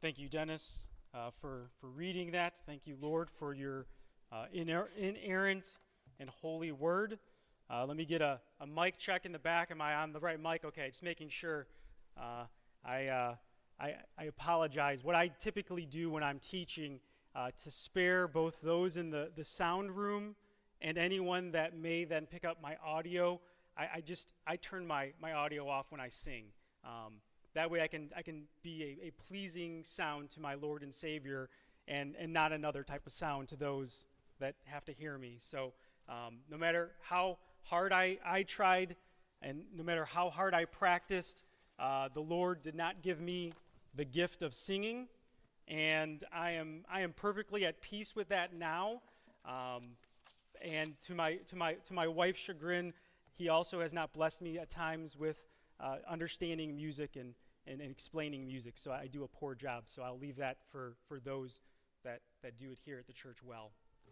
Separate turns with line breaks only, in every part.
Thank you, Dennis, for reading that. Thank you, Lord, for your inerrant and holy word. Let me get a mic check in the back. Am I on the right mic? Okay, just making sure. I apologize. What I typically do when I'm teaching to spare both those in the sound room and anyone that may then pick up my audio, I turn my audio off when I sing. That way I can be a pleasing sound to my Lord and Savior and not another type of sound to those that have to hear me. So no matter how hard I tried and no matter how hard I practiced, the Lord did not give me the gift of singing, and I am perfectly at peace with that now. And to my wife's chagrin, He also has not blessed me at times with understanding music and explaining music, so I do a poor job. So I'll leave that for those that do it here at the church well.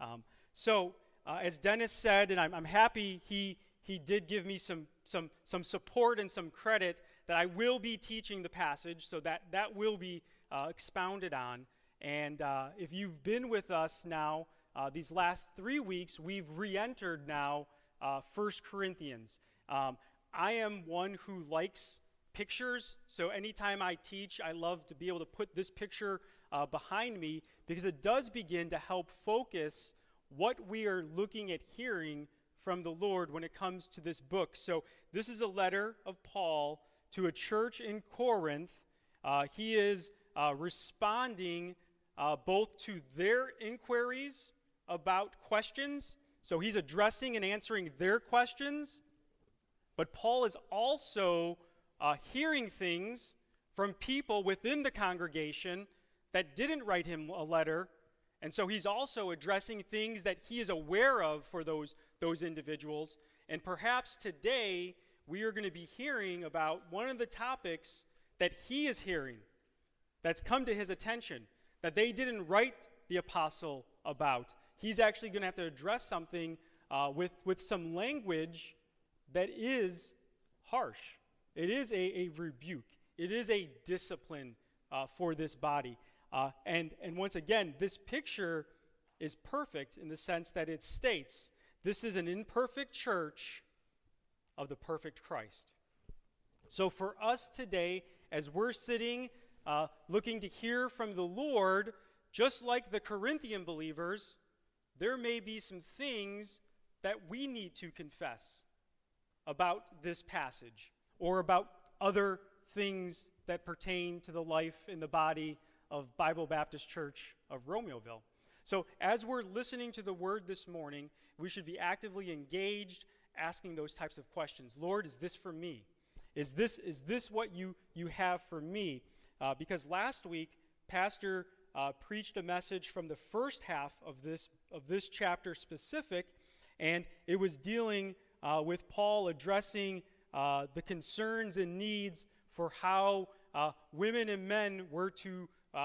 As Dennis said, and I'm happy he did give me some support and some credit that I will be teaching the passage, so that will be expounded on. And if you've been with us now these last 3 weeks, we've re-entered now 1 Corinthians. I am one who likes pictures, so anytime I teach, I love to be able to put this picture behind me because it does begin to help focus what we are looking at hearing from the Lord when it comes to this book. So this is a letter of Paul to a church in Corinth. He is responding both to their inquiries about questions, so he's addressing and answering their questions, but Paul is also hearing things from people within the congregation that didn't write him a letter, and so he's also addressing things that he is aware of for those individuals. And perhaps today we are going to be hearing about one of the topics that he is hearing that's come to his attention that they didn't write the apostle about. He's actually going to have to address something with some language that is harsh. It is a rebuke. It is a discipline for this body. And once again, this picture is perfect in the sense that it states, this is an imperfect church of the perfect Christ. So for us today, as we're sitting looking to hear from the Lord, just like the Corinthian believers, there may be some things that we need to confess about this passage or about other things that pertain to the life in the body of Bible Baptist Church of Romeoville. So as we're listening to the word this morning, we should be actively engaged, asking those types of questions. Lord, is this for me? Is this what you have for me? Because last week, Pastor preached a message from the first half of this chapter specific, and it was dealing with Paul addressing the concerns and needs for how women and men were to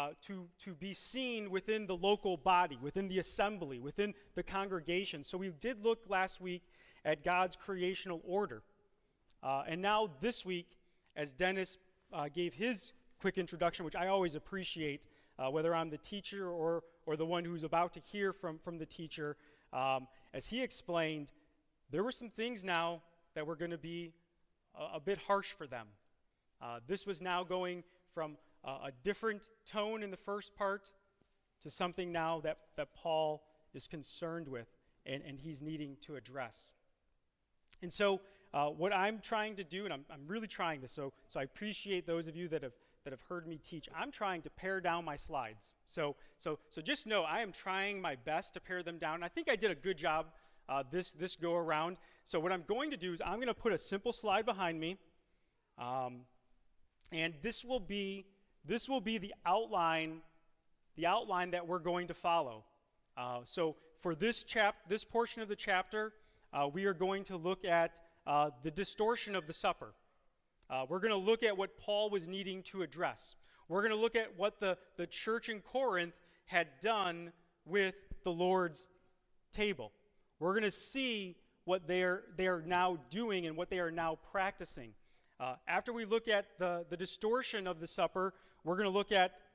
be seen within the local body, within the assembly, within the congregation. So we did look last week at God's creational order. And now this week, as Dennis gave his quick introduction, which I always appreciate, whether I'm the teacher or the one who's about to hear from the teacher, as he explained, there were some things now that were going to be a bit harsh for them. This was now going from a different tone in the first part to something now that Paul is concerned with and he's needing to address. And so what I'm trying to do, and I'm really trying this, so I appreciate those of you that have heard me teach. I'm trying to pare down my slides. So just know I am trying my best to pare them down. I think I did a good job this go around. So what I'm going to do is I'm going to put a simple slide behind me, and this will be the outline that we're going to follow. So for this portion of the chapter, we are going to look at the distortion of the supper. We're going to look at what Paul was needing to address. We're going to look at what the church in Corinth had done with the Lord's table. We're going to see what they are now doing and what they are now practicing. After we look at the distortion of the supper, we're going to look at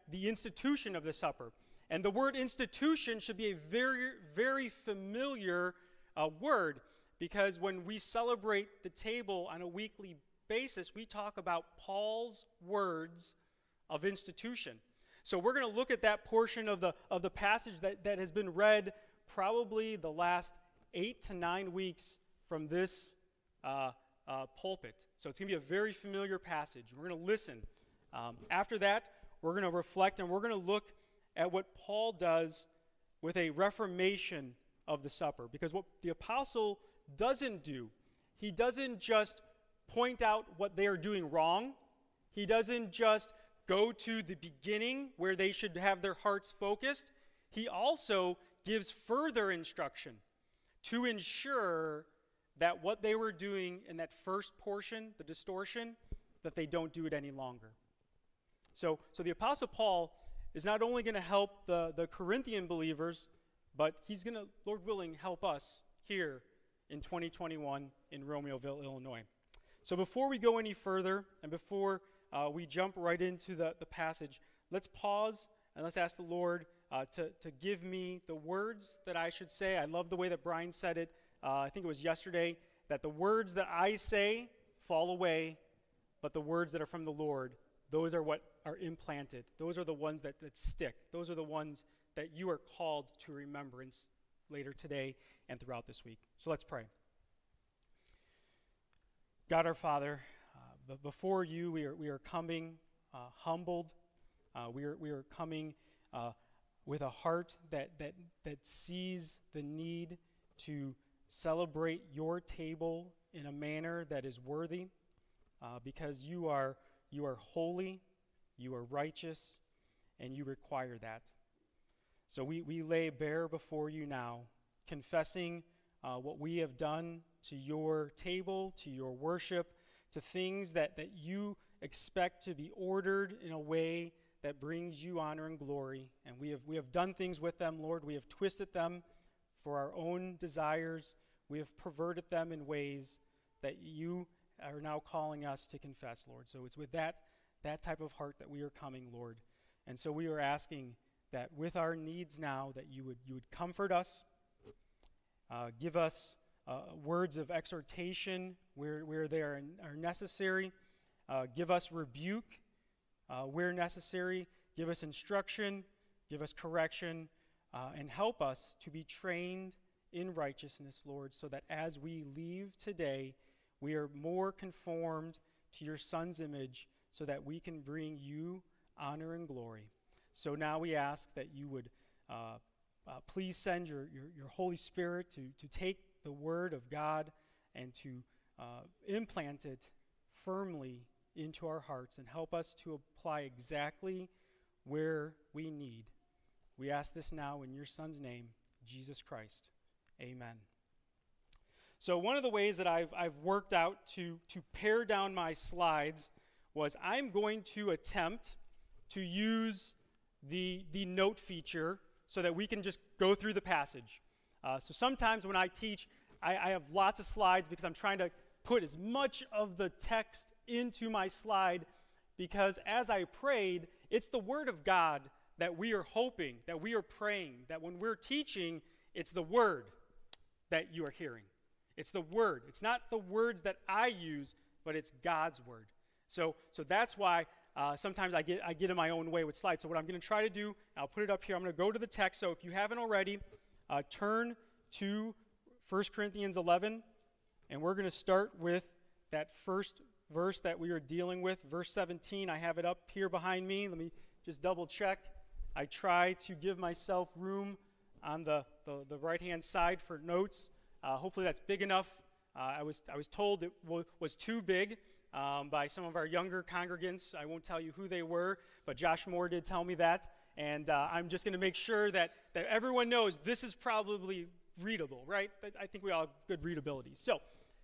the institution of the supper. And the word institution should be a very, very familiar word, because when we celebrate the table on a weekly basis, we talk about Paul's words of institution. So we're going to look at that portion of the passage that has been read probably the last 8 to 9 weeks from this pulpit. So it's going to be a very familiar passage. We're going to listen. After that, we're going to reflect, and we're going to look at what Paul does with a reformation of the supper. Because what the apostle doesn't do, he doesn't just point out what they are doing wrong. He doesn't just go to the beginning where they should have their hearts focused. He also gives further instruction to ensure that what they were doing in that first portion, the distortion, that they don't do it any longer. So the Apostle Paul is not only going to help the Corinthian believers, but he's going to, Lord willing, help us here in 2021 in Romeoville, Illinois. So before we go any further, and before we jump right into the passage, let's pause and let's ask the Lord to give me the words that I should say. I love the way that Brian said it. I think it was yesterday, that the words that I say fall away, but the words that are from the Lord, those are what are implanted. Those are the ones that stick. Those are the ones that you are called to remembrance later today and throughout this week. So let's pray. God our Father, before you we are coming humbled. We are coming with a heart that sees the need to celebrate your table in a manner that is worthy, because you are holy, you are righteous, and you require that. So we lay bare before you now, confessing what we have done to your table, to your worship, to things that you expect to be ordered in a way that brings you honor and glory. And we have done things with them, Lord. We have twisted them for our own desires. We have perverted them in ways that you are now calling us to confess, Lord. So it's with that type of heart that we are coming, Lord. And so we are asking that with our needs now, that you would comfort us, give us words of exhortation where they are necessary, give us rebuke where necessary, give us instruction, give us correction, and help us to be trained in righteousness, Lord, so that as we leave today, we are more conformed to your Son's image, so that we can bring you honor and glory. So now we ask that you would please send your Holy Spirit to take the Word of God and to implant it firmly into our hearts and help us to apply exactly where we need. We ask this now in your Son's name, Jesus Christ. Amen. So one of the ways that I've worked out to pare down my slides was I'm going to attempt to use the note feature so that we can just go through the passage. So sometimes when I teach, I have lots of slides because I'm trying to put as much of the text into my slide, because as I prayed, it's the Word of God that we are hoping, that we are praying, that when we're teaching, it's the Word that you are hearing. It's the Word. It's not the words that I use, but it's God's Word. So that's why sometimes I get in my own way with slides. So what I'm going to try to do, I'll put it up here. I'm going to go to the text. So if you haven't already, turn to 1 Corinthians 11, and we're going to start with that first verse that we are dealing with, verse 17. I have it up here behind me. Let me just double check. I try to give myself room on the right-hand side for notes. Hopefully that's big enough. I was told it was too big by some of our younger congregants. I won't tell you who they were, but Josh Moore did tell me that. And I'm just going to make sure that everyone knows this is probably readable, right? I think we all have good readability. So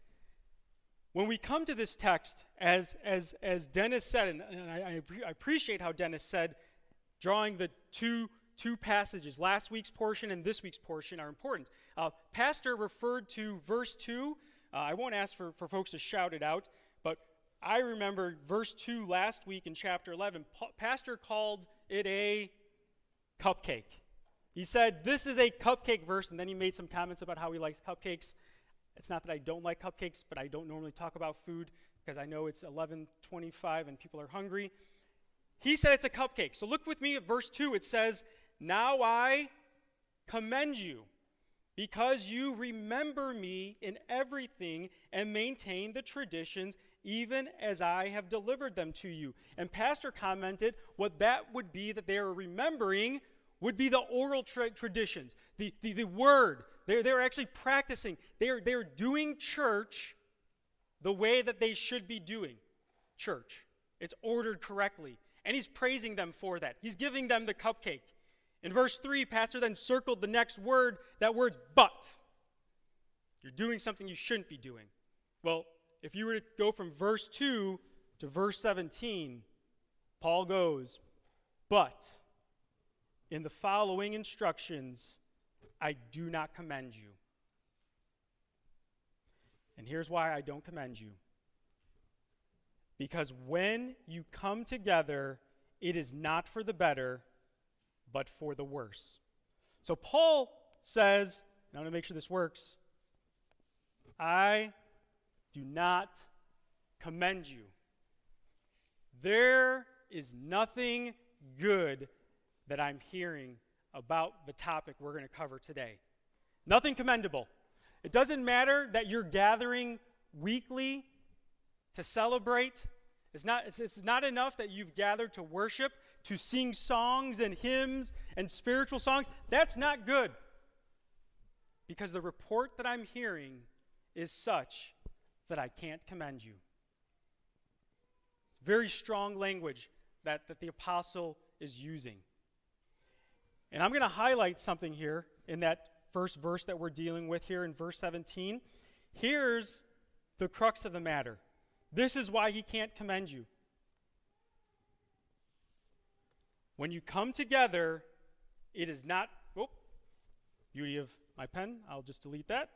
when we come to this text, as Dennis said, and I appreciate how Dennis said, drawing the two passages, last week's portion and this week's portion, are important. Pastor referred to verse 2. I won't ask for folks to shout it out, but I remember verse 2 last week in chapter 11. Pastor called it a cupcake. He said, this is a cupcake verse, and then he made some comments about how he likes cupcakes. It's not that I don't like cupcakes, but I don't normally talk about food because I know it's 11:25 and people are hungry. He said it's a cupcake. So look with me at verse 2. It says, now I commend you because you remember me in everything and maintain the traditions even as I have delivered them to you. And Pastor commented what that would be that they are remembering would be the oral traditions, the word. They're actually practicing. They're doing church the way that they should be doing church. It's ordered correctly. And he's praising them for that. He's giving them the cupcake. In verse 3, Pastor then circled the next word. That word's but. You're doing something you shouldn't be doing. Well, if you were to go from verse 2 to verse 17, Paul goes, but in the following instructions, I do not commend you. And here's why I don't commend you. Because when you come together, it is not for the better, but for the worse. So Paul says, and I want to make sure this works, I do not commend you. There is nothing good that I'm hearing about the topic we're going to cover today. Nothing commendable. It doesn't matter that you're gathering weekly to celebrate. It's not enough that you've gathered to worship, to sing songs and hymns and spiritual songs. That's not good. Because the report that I'm hearing is such that I can't commend you. It's very strong language that the apostle is using. And I'm going to highlight something here in that first verse that we're dealing with here in verse 17. Here's the crux of the matter. This is why he can't commend you. When you come together, it is not, beauty of my pen, I'll just delete that.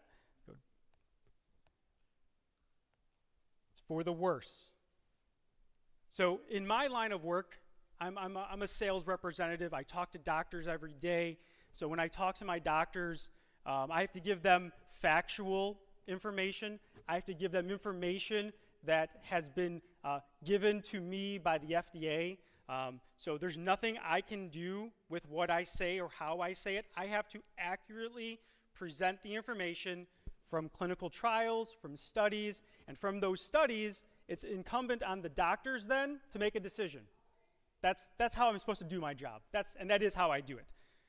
It's for the worse. So in my line of work, I'm a sales representative. I talk to doctors every day. So when I talk to my doctors, I have to give them factual information. I have to give them information that has been given to me by the FDA. So there's nothing I can do with what I say or how I say it. I have to accurately present the information from clinical trials, from studies, and from those studies, it's incumbent on the doctors then to make a decision. That's how I'm supposed to do my job. That is how I do it.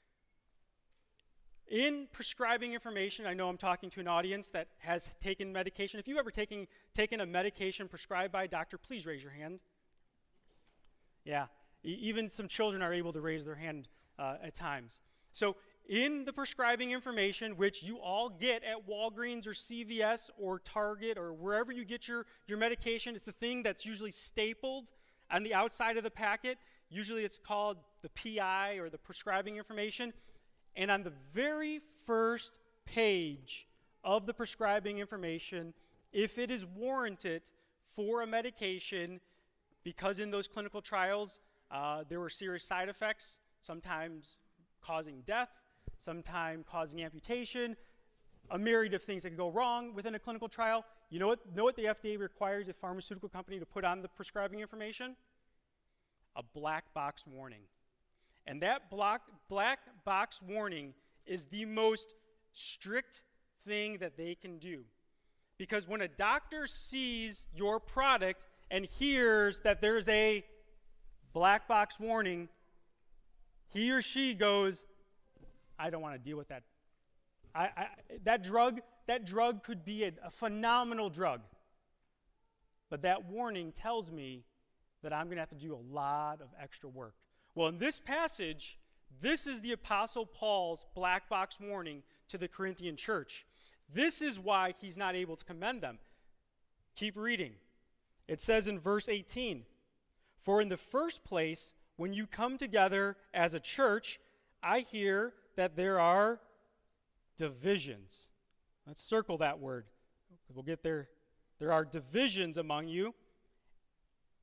In prescribing information, I know I'm talking to an audience that has taken medication. If you've ever taken a medication prescribed by a doctor, please raise your hand. Yeah, even some children are able to raise their hand at times. So in the prescribing information, which you all get at Walgreens or CVS or Target or wherever you get your medication, it's the thing that's usually stapled on the outside of the packet. Usually it's called the PI or the prescribing information. And on the very first page of the prescribing information, if it is warranted for a medication, because in those clinical trials there were serious side effects, sometimes causing death, sometimes causing amputation, a myriad of things that can go wrong within a clinical trial. You know what the FDA requires a pharmaceutical company to put on the prescribing information? A black box warning. And that black box warning is the most strict thing that they can do. Because when a doctor sees your product and hears that there's a black box warning, he or she goes, I don't want to deal with that. That drug could be a phenomenal drug. But that warning tells me that I'm going to have to do a lot of extra work. Well, in this passage, this is the Apostle Paul's black box warning to the Corinthian church. This is why he's not able to commend them. Keep reading. It says in verse 18, for in the first place, when you come together as a church, I hear that there are divisions. Let's circle that word. We'll get there. There are divisions among you,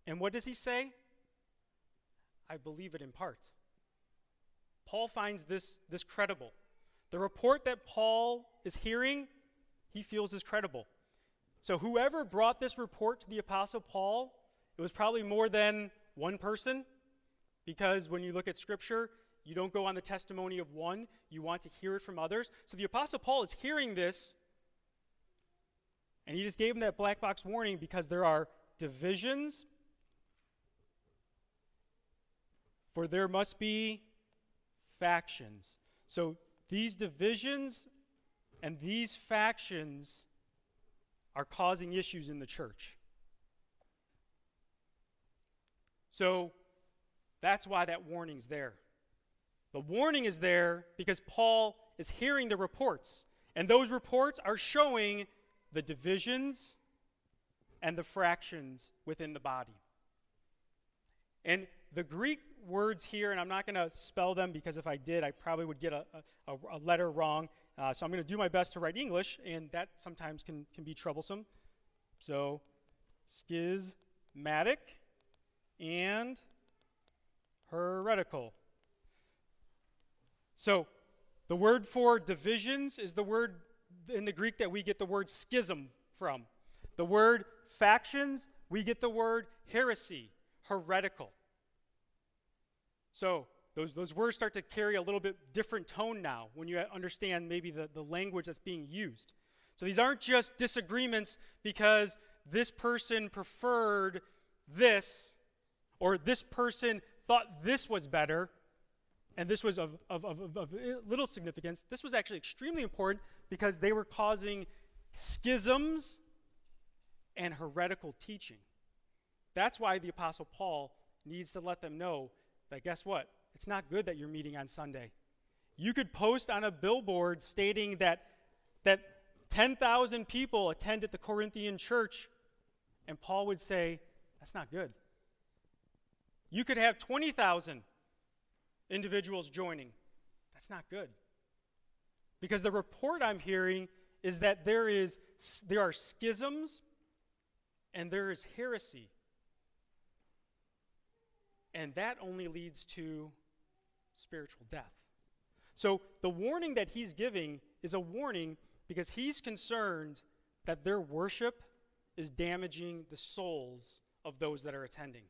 And what does he say? I believe it in part. Paul finds this credible. The report that Paul is hearing, he feels is credible. So whoever brought this report to the Apostle Paul, it was probably more than one person, because when you look at Scripture, you don't go on the testimony of one. You want to hear it from others. So the Apostle Paul is hearing this, and he just gave him that black box warning because there are divisions, for there must be factions. So these divisions and these factions are causing issues in the church. So that's why that warning's there. The warning is there because Paul is hearing the reports, and those reports are showing the divisions and the fractions within the body. And the Greek words here, and I'm not going to spell them because if I did, I probably would get a letter wrong. So I'm going to do my best to write English, and that sometimes can be troublesome. So, schismatic and heretical. So, the word for divisions is the word in the Greek that we get the word schism from. The word factions, we get the word heresy, heretical. So those words start to carry a little bit different tone now when you understand maybe the language that's being used. So these aren't just disagreements because this person preferred this, or this person thought this was better, and this was of little significance. This was actually extremely important because they were causing schisms and heretical teaching. That's why the Apostle Paul needs to let them know that, guess what? It's not good that you're meeting on Sunday. You could post on a billboard stating that 10,000 people attend at the Corinthian church, and Paul would say, that's not good. You could have 20,000 individuals joining. That's not good. Because the report I'm hearing is that there are schisms and there is heresy. And that only leads to spiritual death. So the warning that he's giving is a warning because he's concerned that their worship is damaging the souls of those that are attending.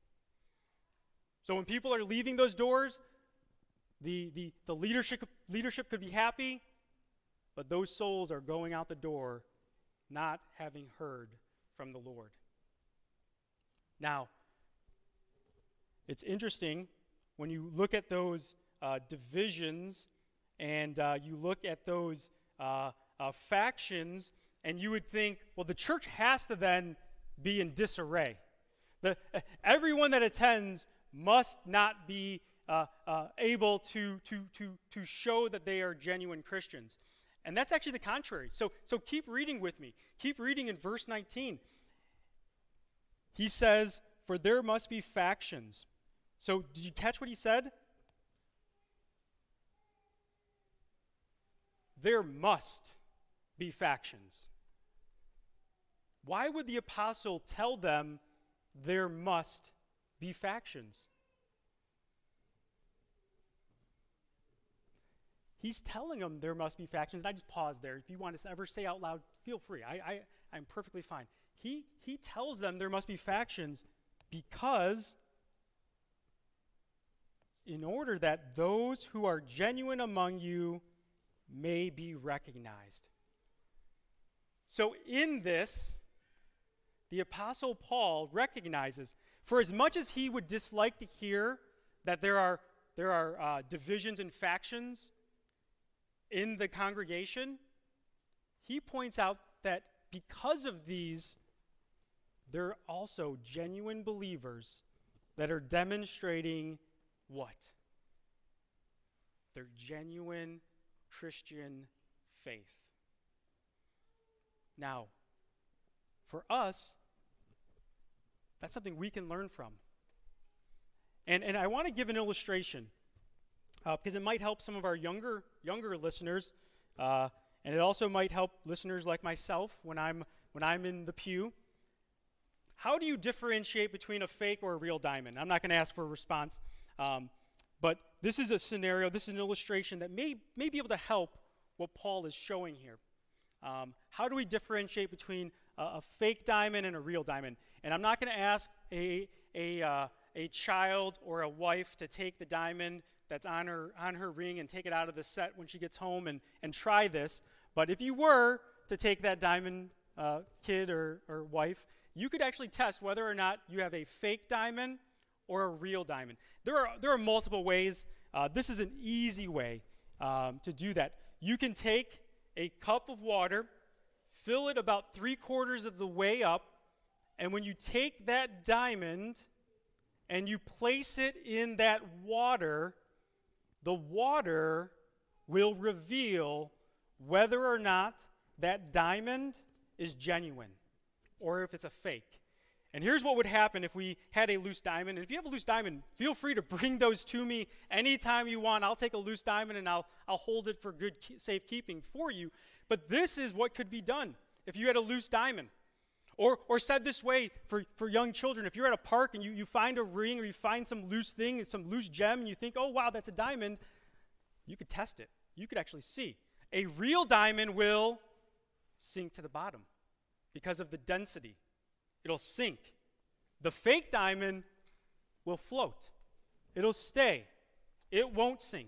So when people are leaving those doors, the leadership could be happy, but those souls are going out the door not having heard from the Lord. Now, it's interesting when you look at those divisions and you look at those factions, and you would think, well, the church has to then be in disarray. Everyone that attends must not be able to show that they are genuine Christians. And that's actually the contrary. So keep reading with me. Keep reading in verse 19. He says, for there must be factions. So did you catch what he said? There must be factions. Why would the apostle tell them there must be factions? He's telling them there must be factions. I just pause there. If you want to ever say out loud, feel free. I'm perfectly fine. He tells them there must be factions because in order that those who are genuine among you may be recognized. So in this, the Apostle Paul recognizes, for as much as he would dislike to hear that there are divisions and factions in the congregation, he points out that because of these, there are also genuine believers that are demonstrating what? Their genuine Christian faith. Now, for us, that's something we can learn from. And I want to give an illustration because it might help some of our younger listeners, and it also might help listeners like myself when I'm in the pew. how do you differentiate between a fake or a real diamond? I'm not going to ask for a response, but this is a scenario, this is an illustration that may be able to help what Paul is showing here. How do we differentiate between a fake diamond and a real diamond? And I'm not going to ask a child or a wife to take the diamond that's on her ring and take it out of the set when she gets home and try this. But if you were to take that diamond, kid or wife, you could actually test whether or not you have a fake diamond or a real diamond. There are multiple ways. This is an easy way to do that. You can take a cup of water, fill it about 3/4 of the way up, and when you take that diamond and you place it in that water, the water will reveal whether or not that diamond is genuine or if it's a fake. And here's what would happen if we had a loose diamond. And if you have a loose diamond, feel free to bring those to me anytime you want. I'll take a loose diamond and I'll hold it for good safekeeping for you. But this is what could be done if you had a loose diamond. Or said this way for young children, if you're at a park and you find a ring or you find some loose thing, some loose gem, and you think, oh, wow, that's a diamond, you could test it. You could actually see. A real diamond will sink to the bottom because of the density. It'll sink. The fake diamond will float. It'll stay. It won't sink.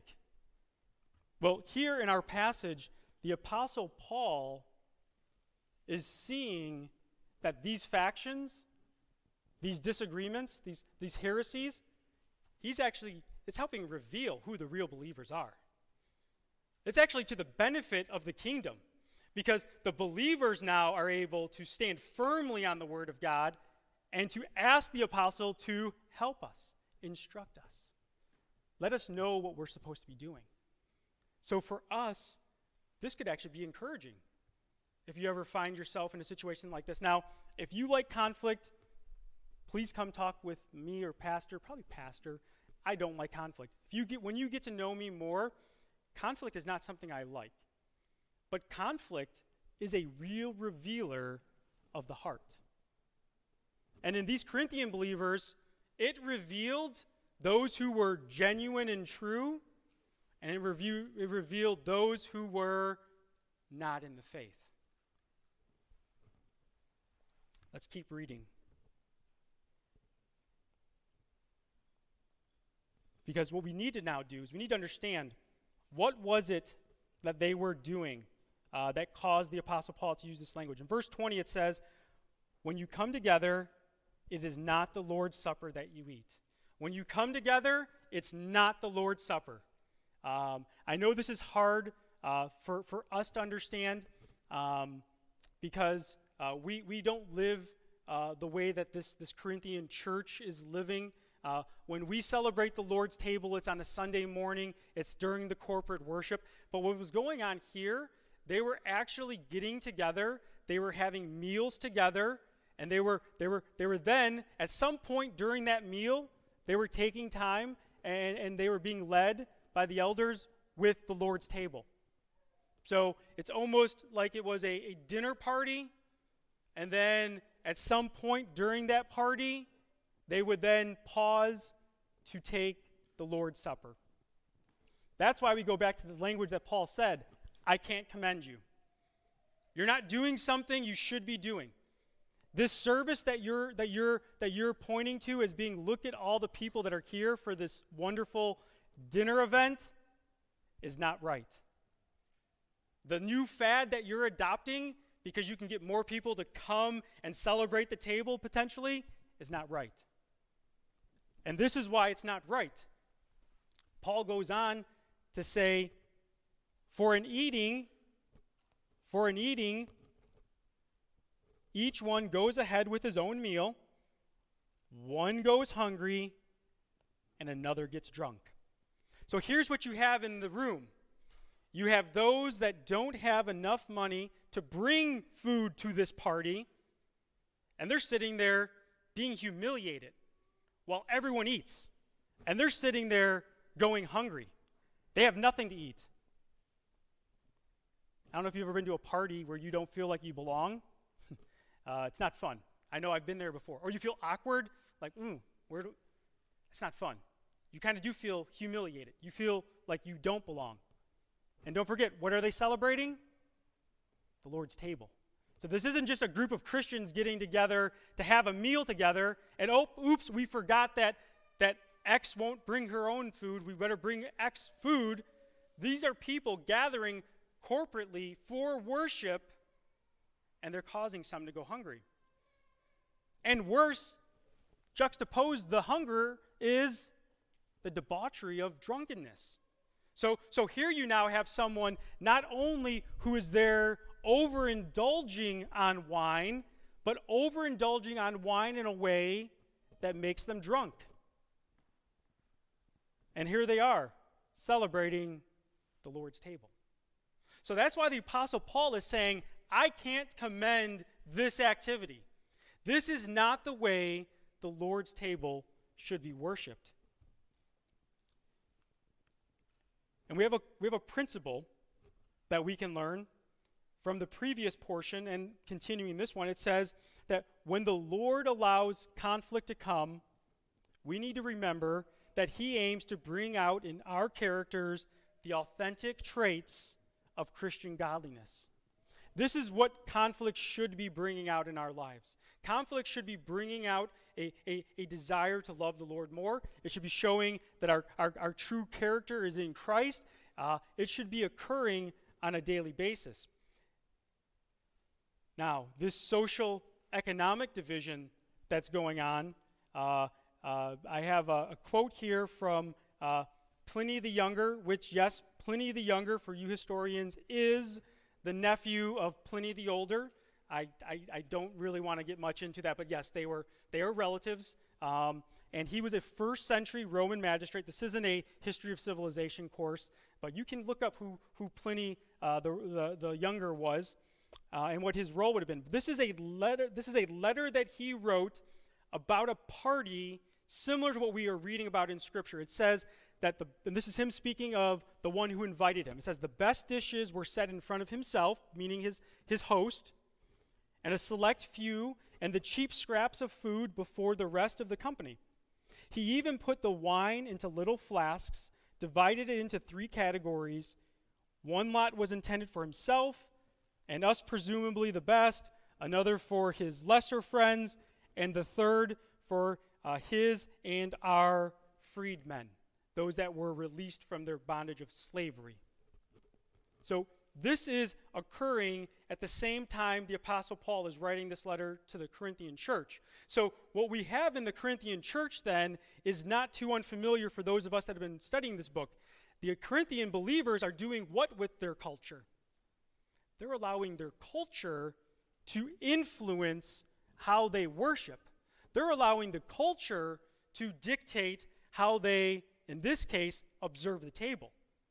Well, here in our passage, the Apostle Paul is seeing that these factions, these disagreements, these heresies, it's helping reveal who the real believers are. It's actually to the benefit of the kingdom, because the believers now are able to stand firmly on the word of God and to ask the apostle to help us, instruct us. Let us know what we're supposed to be doing. So for us, this could actually be encouraging if you ever find yourself in a situation like this. Now, if you like conflict, please come talk with me or pastor, probably pastor. I don't like conflict. When you get to know me more, conflict is not something I like. But conflict is a real revealer of the heart. And in these Corinthian believers, it revealed those who were genuine and true, and it revealed those who were not in the faith. Let's keep reading. Because what we need to now do is we need to understand, what was it that they were doing that caused the Apostle Paul to use this language. In verse 20 it says, when you come together, it is not the Lord's Supper that you eat. When you come together, it's not the Lord's Supper. I know this is hard for us to understand because we don't live the way that this Corinthian church is living. When we celebrate the Lord's table, it's on a Sunday morning. It's during the corporate worship. But what was going on here, they were actually getting together. They were having meals together. And they were then, at some point during that meal, they were taking time and they were being led by the elders with the Lord's table. So it's almost like it was a dinner party. And then at some point during that party, they would then pause to take the Lord's Supper. That's why we go back to the language that Paul said, I can't commend you. You're not doing something you should be doing. This service that you're pointing to as being, look at all the people that are here for this wonderful dinner event, is not right. The new fad that you're adopting because you can get more people to come and celebrate the table potentially is not right. And this is why it's not right. Paul goes on to say, for an eating, each one goes ahead with his own meal, one goes hungry, and another gets drunk. So here's what you have in the room. You have those that don't have enough money to bring food to this party, and they're sitting there being humiliated while everyone eats. And they're sitting there going hungry. They have nothing to eat. I don't know if you've ever been to a party where you don't feel like you belong. It's not fun. I know I've been there before. Or you feel awkward, like, it's not fun. You kind of do feel humiliated. You feel like you don't belong. And don't forget, what are they celebrating? The Lord's table. So this isn't just a group of Christians getting together to have a meal together, and oops, we forgot that X won't bring her own food. We better bring X food. These are people gathering corporately for worship, and they're causing some to go hungry. And worse, juxtaposed the hunger is the debauchery of drunkenness. So here you now have someone not only who is there overindulging on wine, but overindulging on wine in a way that makes them drunk. And here they are, celebrating the Lord's table. So that's why the Apostle Paul is saying, I can't commend this activity. This is not the way the Lord's table should be worshiped. And we have a principle that we can learn from the previous portion and continuing this one. It says that when the Lord allows conflict to come, we need to remember that he aims to bring out in our characters the authentic traits of Christian godliness. This is what conflict should be bringing out in our lives. Conflict should be bringing out a desire to love the Lord more. It should be showing that our true character is in Christ. It should be occurring on a daily basis. Now, this social economic division that's going on, I have a quote here from Pliny the Younger, which, yes, Pliny the Younger, for you historians, is the nephew of Pliny the Older. I don't really want to get much into that, but yes, they are relatives. And he was a first century Roman magistrate. This isn't a history of civilization course, but you can look up who Pliny the Younger was and what his role would have been. This is a letter that he wrote about a party similar to what we are reading about in Scripture. It says that and this is him speaking of the one who invited him. It says the best dishes were set in front of himself, meaning his host, and a select few, and the cheap scraps of food before the rest of the company. He even put the wine into little flasks, divided it into 3 categories. One lot was intended for himself, and us presumably the best, another for his lesser friends, and the third for his and our freedmen, those that were released from their bondage of slavery. So this is occurring at the same time the Apostle Paul is writing this letter to the Corinthian church. So what we have in the Corinthian church then is not too unfamiliar for those of us that have been studying this book. The Corinthian believers are doing what with their culture? They're allowing their culture to influence how they worship. They're allowing the culture to dictate how they, in this case, observe the table.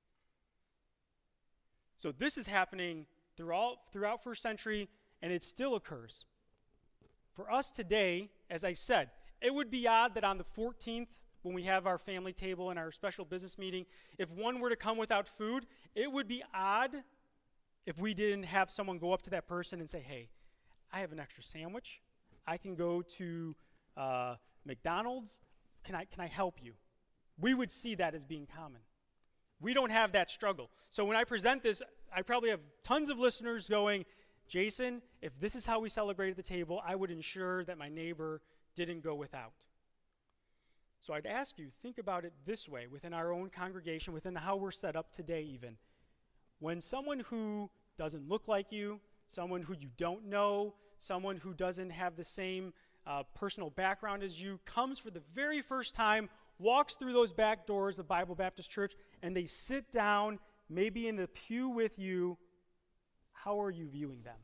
So this is happening throughout first century, and it still occurs. For us today, as I said, it would be odd that on the 14th, when we have our family table and our special business meeting, if one were to come without food, it would be odd if we didn't have someone go up to that person and say, hey, I have an extra sandwich. I can go to McDonald's. Can I help you? We would see that as being common. We don't have that struggle. So when I present this, I probably have tons of listeners going, Jason, if this is how we celebrated the table, I would ensure that my neighbor didn't go without. So I'd ask you, think about it this way, within our own congregation, within how we're set up today even. When someone who doesn't look like you, someone who you don't know, someone who doesn't have the same personal background as you, comes for the very first time, walks through those back doors of Bible Baptist Church, and they sit down, maybe in the pew with you, how are you viewing them?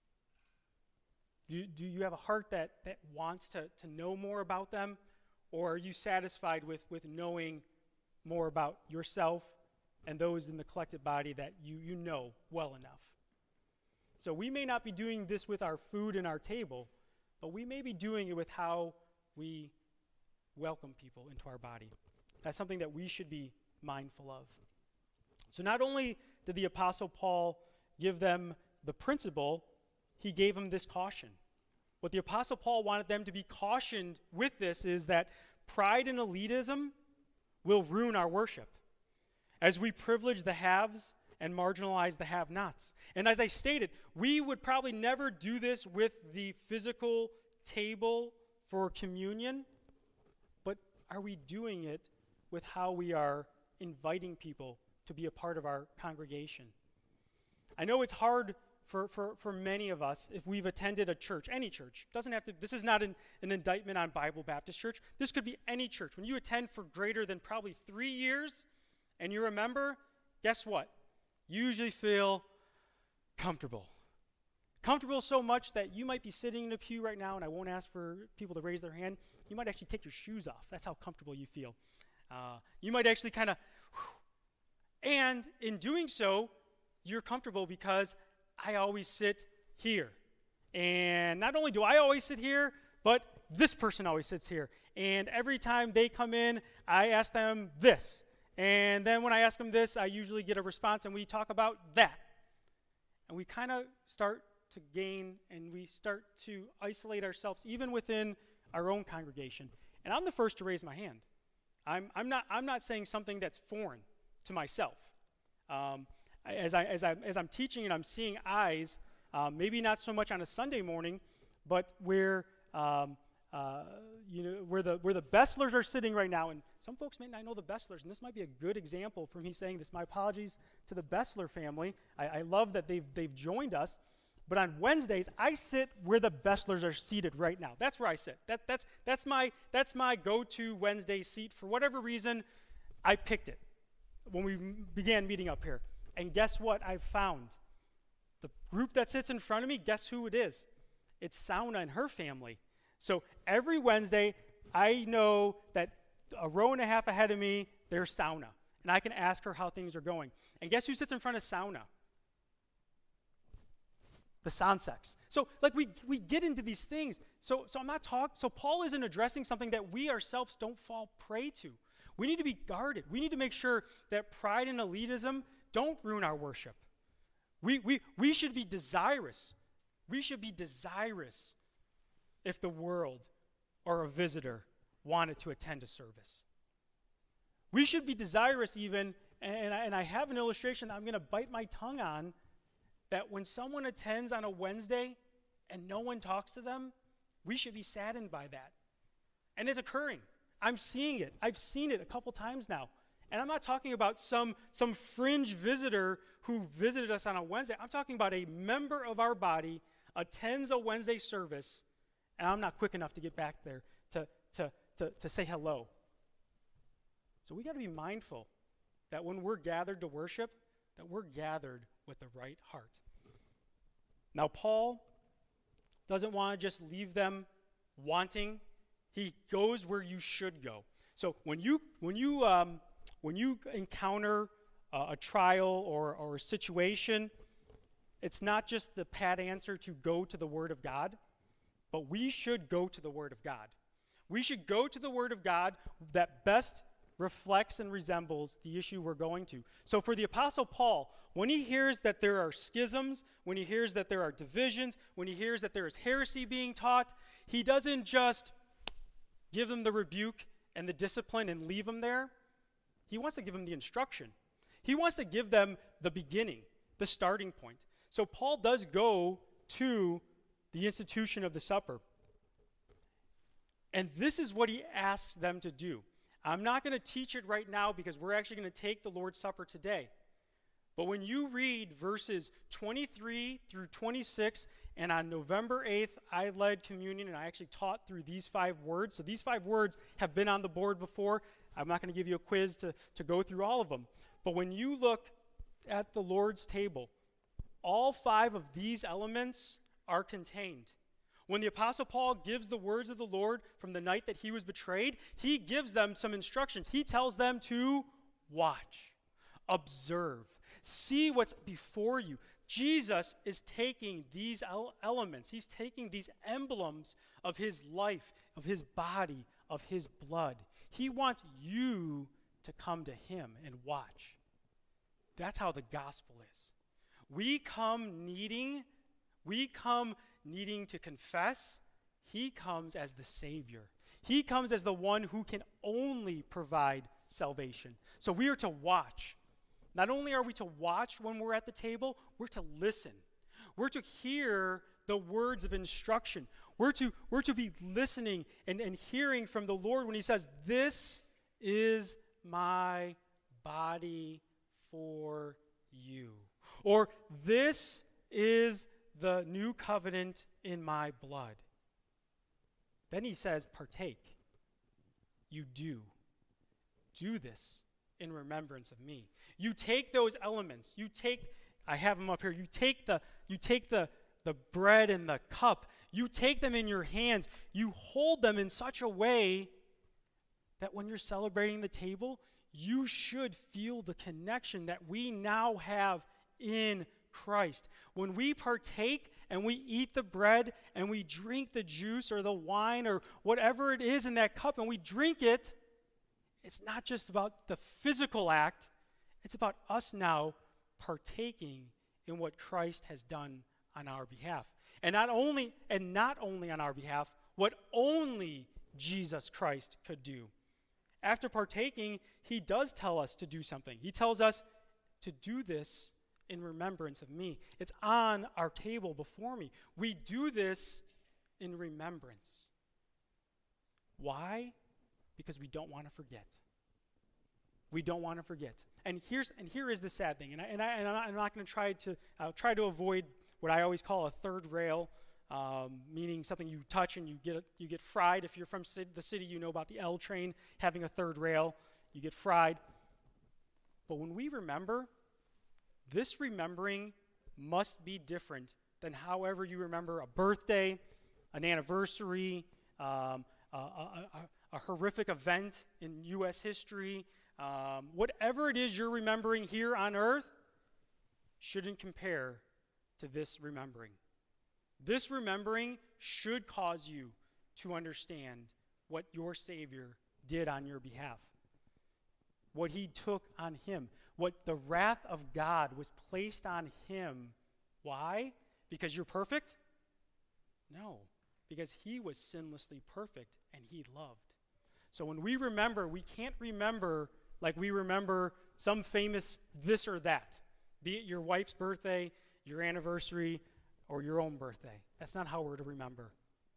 Do you have a heart that wants to know more about them? Or are you satisfied with knowing more about yourself and those in the collective body that you know well enough? So we may not be doing this with our food and our table, but we may be doing it with how we welcome people into our body. That's something that we should be mindful of. So not only did the Apostle Paul give them the principle, he gave them this caution. What the Apostle Paul wanted them to be cautioned with this is that pride and elitism will ruin our worship as we privilege the haves and marginalize the have-nots. And as I stated, we would probably never do this with the physical table for communion, but are we doing it with how we are inviting people to be a part of our congregation? I know it's hard for many of us if we've attended a church, any church. Doesn't have to, this is not an indictment on Bible Baptist Church. This could be any church. When you attend for greater than probably 3 years and you're a member, guess what? You usually feel comfortable. Comfortable so much that you might be sitting in a pew right now, and I won't ask for people to raise their hand. You might actually take your shoes off. That's how comfortable you feel. You might actually kind of, and in doing so, you're comfortable because I always sit here. And not only do I always sit here, but this person always sits here. And every time they come in, I ask them this. And then when I ask them this, I usually get a response, and we talk about that. And we kind of start to gain, and we start to isolate ourselves even within our own congregation. And I'm the first to raise my hand. I'm not saying something that's foreign to myself. As I'm teaching and I'm seeing eyes, maybe not so much on a Sunday morning, but where where the Besslers are sitting right now, and some folks may not know the Besslers, and this might be a good example for me saying this. My apologies to the Bessler family. I love that they've joined us, but on Wednesdays I sit where the Besslers are seated right now. That's where I sit. That's my go-to Wednesday seat. For whatever reason, I picked it when we began meeting up here. And guess what I've found? The group that sits in front of me, guess who it is? It's Sauna and her family. So every Wednesday, I know that a row and a half ahead of me, there's Sauna. And I can ask her how things are going. And guess who sits in front of Sauna? The Sansex. So like we get into these things. So I'm not talking, so Paul isn't addressing something that we ourselves don't fall prey to. We need to be guarded. We need to make sure that pride and elitism don't ruin our worship. We should be desirous. We should be desirous if the world or a visitor wanted to attend a service. We should be desirous even, and I have an illustration that I'm going to bite my tongue on, that when someone attends on a Wednesday and no one talks to them, we should be saddened by that. And it's occurring. I'm seeing it. I've seen it a couple times now. And I'm not talking about some fringe visitor who visited us on a Wednesday. I'm talking about a member of our body attends a Wednesday service, and I'm not quick enough to get back there to say hello. So we got to be mindful that when we're gathered to worship, that we're gathered with the right heart. Now, Paul doesn't want to just leave them wanting. He goes where you should go. So when you encounter a trial or a situation, it's not just the pat answer to go to the Word of God, but we should go to the Word of God. We should go to the Word of God that best reflects and resembles the issue we're going to. So for the Apostle Paul, when he hears that there are schisms, when he hears that there are divisions, when he hears that there is heresy being taught, he doesn't just give them the rebuke and the discipline and leave them there. He wants to give them the instruction. He wants to give them the beginning, the starting point. So Paul does go to the institution of the supper. And this is what he asks them to do. I'm not going to teach it right now because we're actually going to take the Lord's Supper today. But when you read verses 23 through 26, and on November 8th, I led communion, and I actually taught through these 5 words. So these 5 words have been on the board before. I'm not going to give you a quiz to go through all of them. But when you look at the Lord's table, all 5 of these elements are contained. When the Apostle Paul gives the words of the Lord from the night that he was betrayed, he gives them some instructions. He tells them to watch, observe, see what's before you. Jesus is taking these elements, he's taking these emblems of his life, of his body, of his blood. He wants you to come to him and watch. That's how the gospel is. We come needing to confess he comes as the Savior. He comes as the one who can only provide salvation. So we are to watch. Not only are we to watch when we're at the table, we're to listen. We're to hear the words of instruction. We're to be listening and hearing from the Lord when he says, "This is my body for you." Or, "This is the new covenant in my blood." Then he says, "Partake." You do this in remembrance of me. You take those elements. I have them up here. You take the bread and the cup. You take them in your hands. You hold them in such a way that when you're celebrating the table, you should feel the connection that we now have in Christ. When we partake and we eat the bread and we drink the juice or the wine or whatever it is in that cup and we drink it, it's not just about the physical act, it's about us now partaking in what Christ has done on our behalf. And not only on our behalf, what only Jesus Christ could do. After partaking, he does tell us to do something. He tells us to do this in remembrance of me. It's on our table before me. We do this in remembrance. Why? Because we don't want to forget. We don't want to forget. And here is the sad thing. And I'm not going to try to. I'll try to avoid what I always call a third rail, meaning something you touch and you get fried. If you're from the city, you know about the L train having a third rail. You get fried. But when we remember, this remembering must be different than however you remember a birthday, an anniversary, a horrific event in U.S. history. Whatever it is you're remembering here on earth shouldn't compare to this remembering. This remembering should cause you to understand what your Savior did on your behalf, what he took on him, what the wrath of God was placed on him. Why? Because you're perfect? No, because he was sinlessly perfect and he loved. So when we remember, we can't remember like we remember some famous this or that, be it your wife's birthday, your anniversary, or your own birthday. That's not how we're to remember.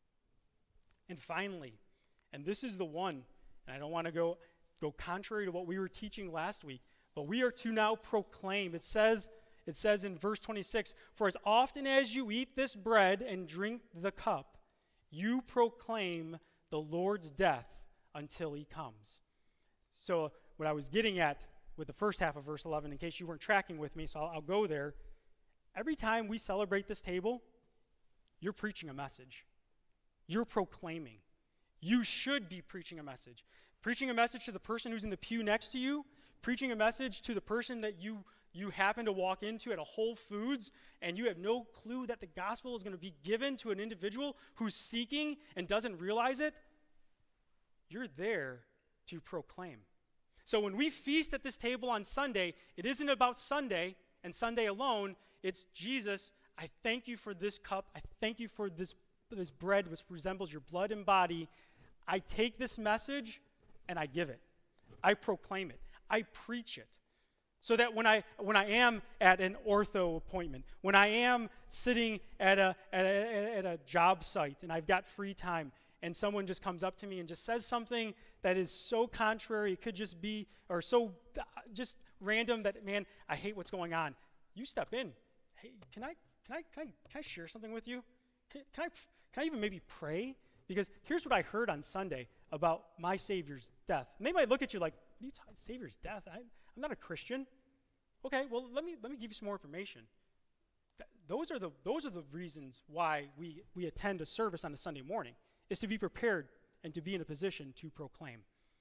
And finally, and this is the one, and I don't want to go contrary to what we were teaching last week, but we are to now proclaim. It says in verse 26, "For as often as you eat this bread and drink the cup, you proclaim the Lord's death until he comes." So what I was getting at with the first half of verse 11, in case you weren't tracking with me, so I'll go there. Every time we celebrate this table, you're preaching a message. You're proclaiming. You should be preaching a message. Preaching a message to the person who's in the pew next to you, preaching a message to the person that you happen to walk into at a Whole Foods, and you have no clue that the gospel is going to be given to an individual who's seeking and doesn't realize it. You're there to proclaim. So when we feast at this table on Sunday, it isn't about Sunday and Sunday alone. It's, Jesus, I thank you for this cup. I thank you for this bread which resembles your blood and body. I take this message and I give it. I proclaim it. I preach it. So that when I am at an ortho appointment, when I am sitting at a job site and I've got free time, and someone just comes up to me and just says something that is so contrary, it could just be, or so just random that, man, I hate what's going on. You step in. Hey, can I share something with you? Can I even maybe pray? Because here's what I heard on Sunday about my Savior's death. And they might look at you like, what are you talking, Savior's death? I'm not a Christian. Okay, well, let me give you some more information. Those are the reasons why we attend a service on a Sunday morning, is to be prepared and to be in a position to proclaim.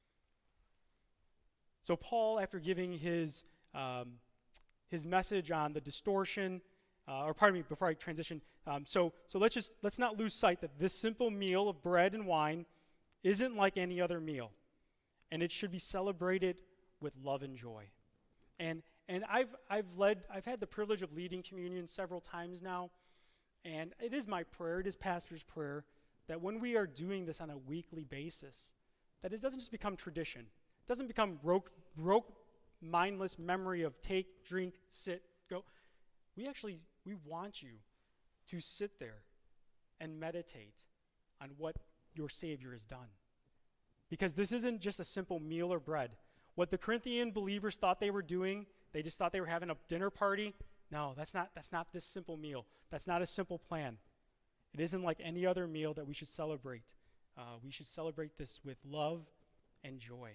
So Paul, after giving his message on the distortion, before I transition, so let's not lose sight that this simple meal of bread and wine isn't like any other meal, and it should be celebrated with love and joy. And I've had the privilege of leading communion several times now, and it is my prayer, it is pastor's prayer, that when we are doing this on a weekly basis, that it doesn't just become tradition. It doesn't become rote, mindless memory of take, drink, sit, go. We want you to sit there and meditate on what your Savior has done. Because this isn't just a simple meal or bread. What the Corinthian believers thought they were doing, they just thought they were having a dinner party. No, that's not this simple meal. That's not a simple plan. It isn't like any other meal that we should celebrate. We should celebrate this with love and joy.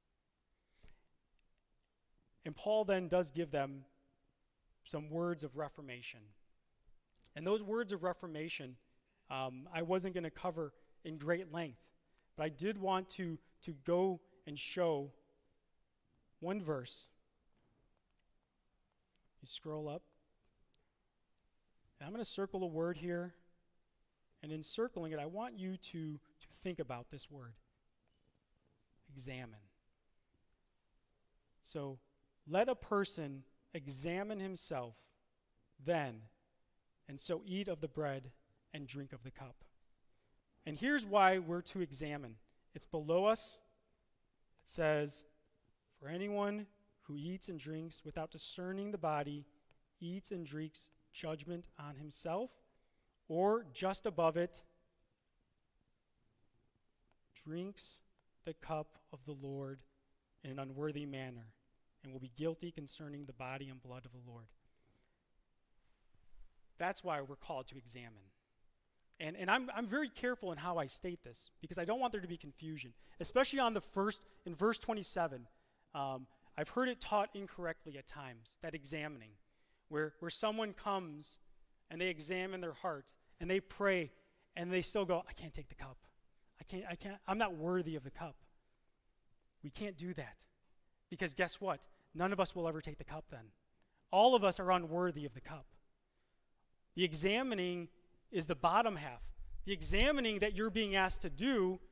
And Paul then does give them some words of reformation. And those words of reformation, I wasn't going to cover in great length, but I did want to go and show one verse. You scroll up. And I'm going to circle a word here. And in circling it, I want you to think about this word. Examine. So, let a person examine himself then, and so eat of the bread and drink of the cup. And here's why we're to examine. It's below us. It says, for anyone who eats and drinks without discerning the body eats and drinks judgment on himself, or just above it, drinks the cup of the Lord in an unworthy manner, and will be guilty concerning the body and blood of the Lord. That's why we're called to examine. And I'm very careful in how I state this, because I don't want there to be confusion, especially in verse 27. I've heard it taught incorrectly at times, that examining, where someone comes and they examine their heart and they pray and they still go, I can't take the cup. I'm not worthy of the cup. We can't do that, because guess what? None of us will ever take the cup then. All of us are unworthy of the cup. The examining is the bottom half. The examining that you're being asked to do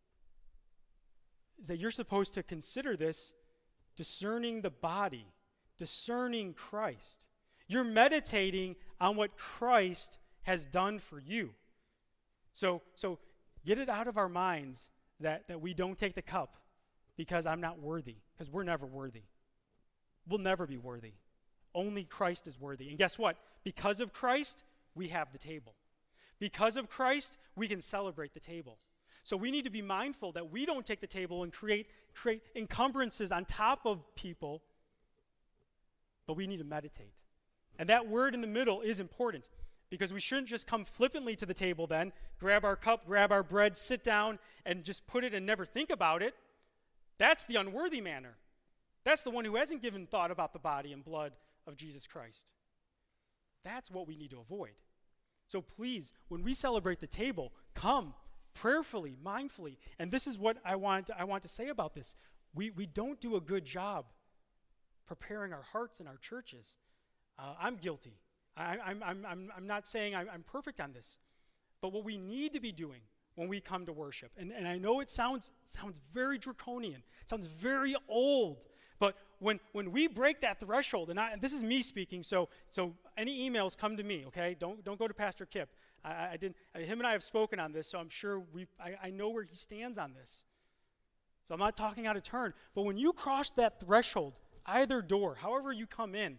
is that you're supposed to consider this discerning the body, discerning Christ. You're meditating on what Christ has done for you. So get it out of our minds that we don't take the cup because I'm not worthy, because we're never worthy. We'll never be worthy. Only Christ is worthy. And guess what? Because of Christ, we have the table. Because of Christ, we can celebrate the table. So we need to be mindful that we don't take the table and create encumbrances on top of people, but we need to meditate. And that word in the middle is important, because we shouldn't just come flippantly to the table then, grab our cup, grab our bread, sit down, and just put it and never think about it. That's the unworthy manner. That's the one who hasn't given thought about the body and blood of Jesus Christ. That's what we need to avoid. So please, when we celebrate the table, come prayerfully, mindfully. And this is what I want to say about this. We don't do a good job preparing our hearts and our churches. I'm guilty. I'm not saying I'm perfect on this. But what we need to be doing when we come to worship, and I know it sounds very draconian, sounds very old, but when we break that threshold, and this is me speaking, so any emails come to me, okay? Don't go to Pastor Kip. Him and I have spoken on this, so I'm sure I know where he stands on this. So I'm not talking out of turn, but when you cross that threshold, either door, however you come in,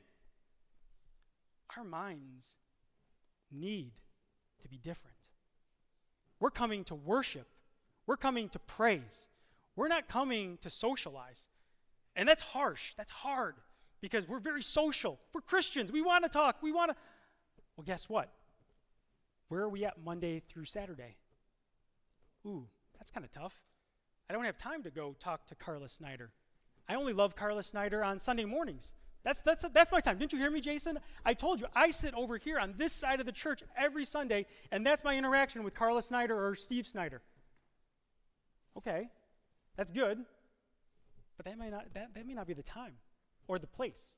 our minds need to be different. We're coming to worship. We're coming to praise. We're not coming to socialize. And that's harsh. That's hard, because we're very social. We're Christians. We want to talk. Well, guess what? Where are we at Monday through Saturday? Ooh, that's kind of tough. I don't have time to go talk to Carla Snyder. I only love Carla Snyder on Sunday mornings. That's my time. Didn't you hear me, Jason? I told you, I sit over here on this side of the church every Sunday, and that's my interaction with Carla Snyder or Steve Snyder. Okay, that's good, but that may not be the time or the place.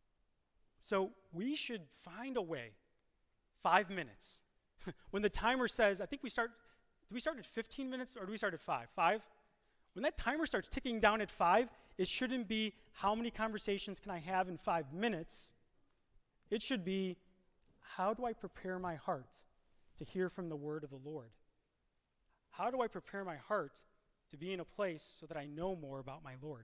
So we should find a way, 5 minutes. When the timer says, I think do we start at 15 minutes or do we start at 5? 5? When that timer starts ticking down at 5, it shouldn't be how many conversations can I have in 5 minutes. It should be, how do I prepare my heart to hear from the word of the Lord? How do I prepare my heart to be in a place so that I know more about my Lord?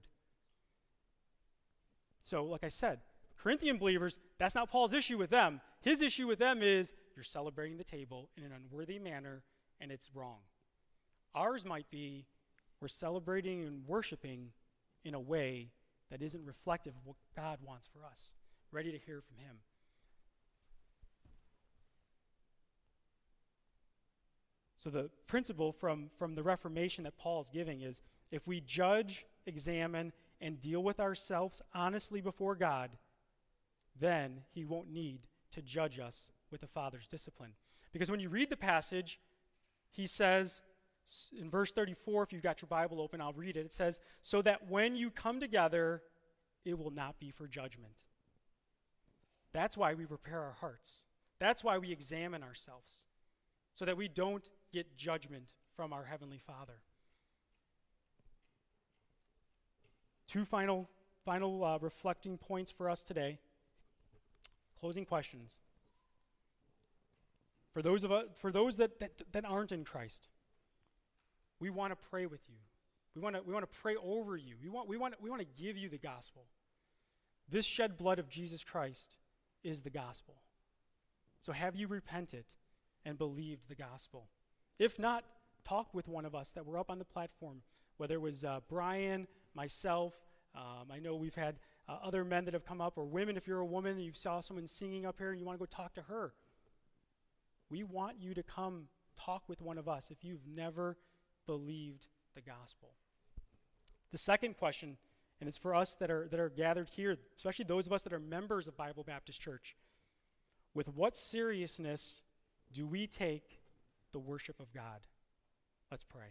So, like I said, Corinthian believers, that's not Paul's issue with them. His issue with them is you're celebrating the table in an unworthy manner, and it's wrong. Ours might be we're celebrating and worshiping in a way that isn't reflective of what God wants for us, ready to hear from him. So the principle from the Reformation that Paul's giving is if we judge, examine, and deal with ourselves honestly before God, then he won't need to judge us with the Father's discipline. Because when you read the passage, he says, in verse 34, if you've got your Bible open, I'll read it. It says, so that when you come together, it will not be for judgment. That's why we prepare our hearts. That's why we examine ourselves, so that we don't get judgment from our Heavenly Father. Two final reflecting points for us today. Closing questions. For those that aren't in Christ, we want to pray with you. We want to pray over you. We want to give you the gospel. This shed blood of Jesus Christ is the gospel. So have you repented and believed the gospel? If not, talk with one of us that were up on the platform, whether it was Brian, myself. I know we've had other men that have come up, or women. If you're a woman and you saw someone singing up here and you want to go talk to her, we want you to come talk with one of us if you've never believed the gospel. The second question, and it's for us that are gathered here, especially those of us that are members of Bible Baptist Church, with what seriousness do we take the worship of God? Let's pray.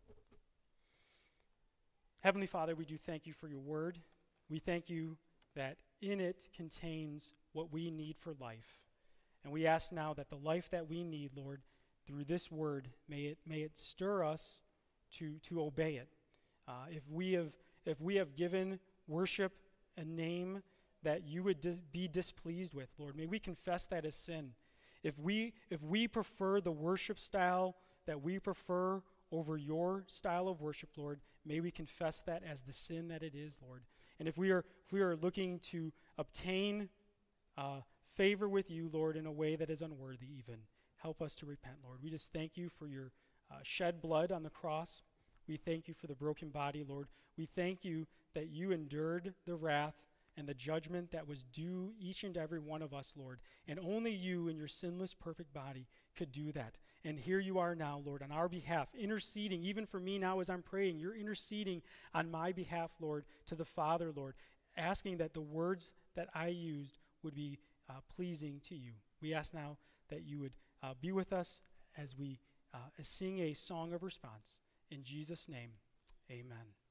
Heavenly Father, we do thank you for your word. We thank you that in it contains what we need for life. And we ask now that the life that we need, Lord, through this word, may it stir us to obey it. If we have given worship a name that you would be displeased with, Lord, may we confess that as sin. If we prefer the worship style that we prefer over your style of worship, Lord, may we confess that as the sin that it is, Lord. And if we are looking to obtain favor with you, Lord, in a way that is unworthy even, help us to repent, Lord. We just thank you for your shed blood on the cross. We thank you for the broken body, Lord. We thank you that you endured the wrath and the judgment that was due each and every one of us, Lord. And only you in your sinless, perfect body could do that. And here you are now, Lord, on our behalf, interceding, even for me now as I'm praying. You're interceding on my behalf, Lord, to the Father, Lord, asking that the words that I used would be pleasing to you. We ask now that you would be with us as we sing a song of response. In Jesus' name, amen.